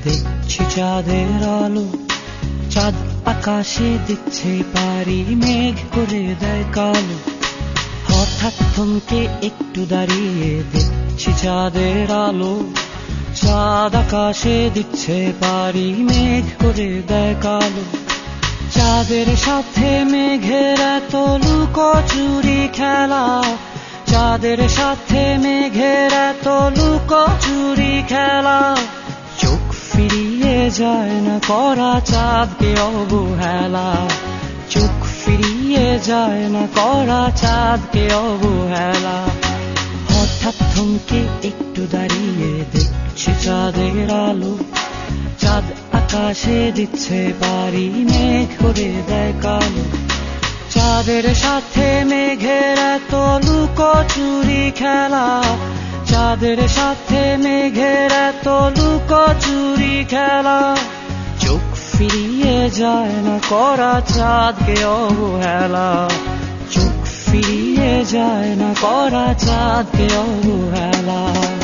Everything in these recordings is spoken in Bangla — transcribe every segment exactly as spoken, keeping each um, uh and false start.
দেখছি চাঁদের আলো, চাঁদ আকাশে দিচ্ছে পারি, মেঘ করে দেয় কালো। হঠাৎ থমকে একটু দাঁড়িয়ে দেখছি চাঁদের আলো, চাঁদ আকাশে দিচ্ছে পারি, মেঘ করে দেয় কালো। চাঁদের সাথে মেঘের এত লুকোচুরি খেলা, চাঁদের সাথে মেঘের এত লুকোচুরি খেলা। চোখ ফিরিয়ে যায় না করা চাঁদকে অবহেলা, চোখ ফিরিয়ে যায় না করা চাঁদকে অবহেলা। হঠাৎ থমকে একটু দাঁড়িয়ে দেখছি চাঁদের আলো, চাঁদ আকাশে দিচ্ছে পারি, মেঘ করে দেয় কালো। চাঁদের সাথে মেঘের এত লুকোচুরি খেলা, চাঁদের সাথে মেঘের এত লুকোচুরি খেলা। চোখ ফিরিয়ে যায় না করা চাঁদকে অবহেলা, চোখ ফিরিয়ে যায় না করা চাঁদকে অবহেলা।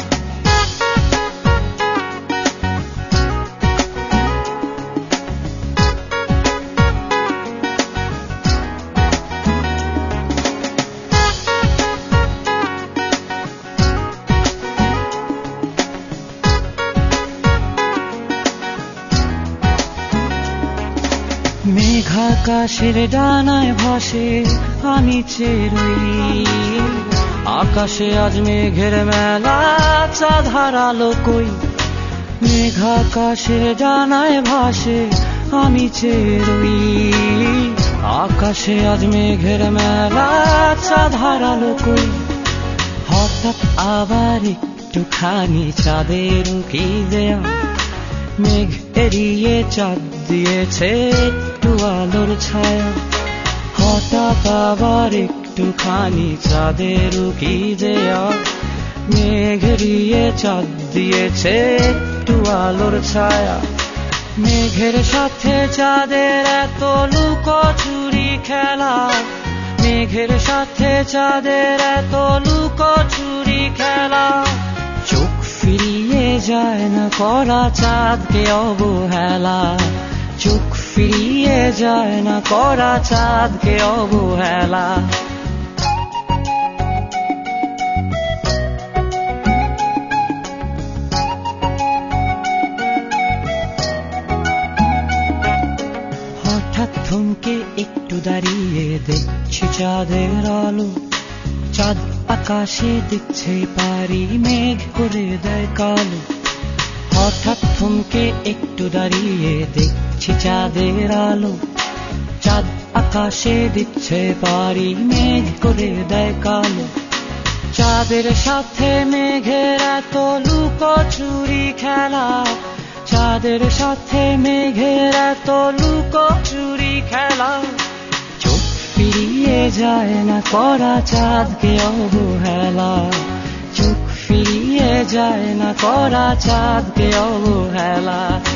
মেঘ আকাশের ডানায় ভাসে, আমি চেয়ে রই আকাশে আজ মেঘের মেলা, চাঁদ হারালো কই। মেঘ আকাশের ডানায় ভাসে, আমি চেয়ে রই আকাশে আজ মেঘের মেলা, চাঁদ হারালো কই। হঠাৎ আবার একটুখানি চাঁদের কি দেয়া, মেঘ এড়িয়ে চাঁদ দিয়েছে একটু আলোর ছায়া। হঠাৎ আবার একটুখানি চাঁদের কি দেয়া, মেঘ এড়িয়ে চাঁদ দিয়েছে একটু আলোর ছায়া। মেঘের সাথে চাঁদের এত লুকোচুরি খেলা, মেঘের সাথে চাঁদের এত লুকোচুরি খেলা। চোখ ফিরিয়ে যায় না করা চাঁদকে অবহেলা, চোখ ফিরিয়ে যায় না করা চাঁদকে অবহেলা। হঠাৎ থমকে একটু দাঁড়িয়ে দেখছি চাঁদের আলো, চাঁদ আকাশে দিচ্ছে পারি, মেঘ করে দেয় কালো। হঠাৎ থমকে একটু দাঁড়িয়ে দেখছি চাঁদের আলো, চাঁদ আকাশে দিচ্ছে পারি, মেঘ করে দেয় কালো। চাঁদের সাথে মেঘের এত লুকোচুরি খেলা, চাঁদের সাথে মেঘের এত লুকোচুরি খেলা। চোখ ফিরিয়ে যায় না করা চাঁদকে অবহেলা, চোখ ফিরিয়ে যায় না করা চাঁদকে অবহেলা।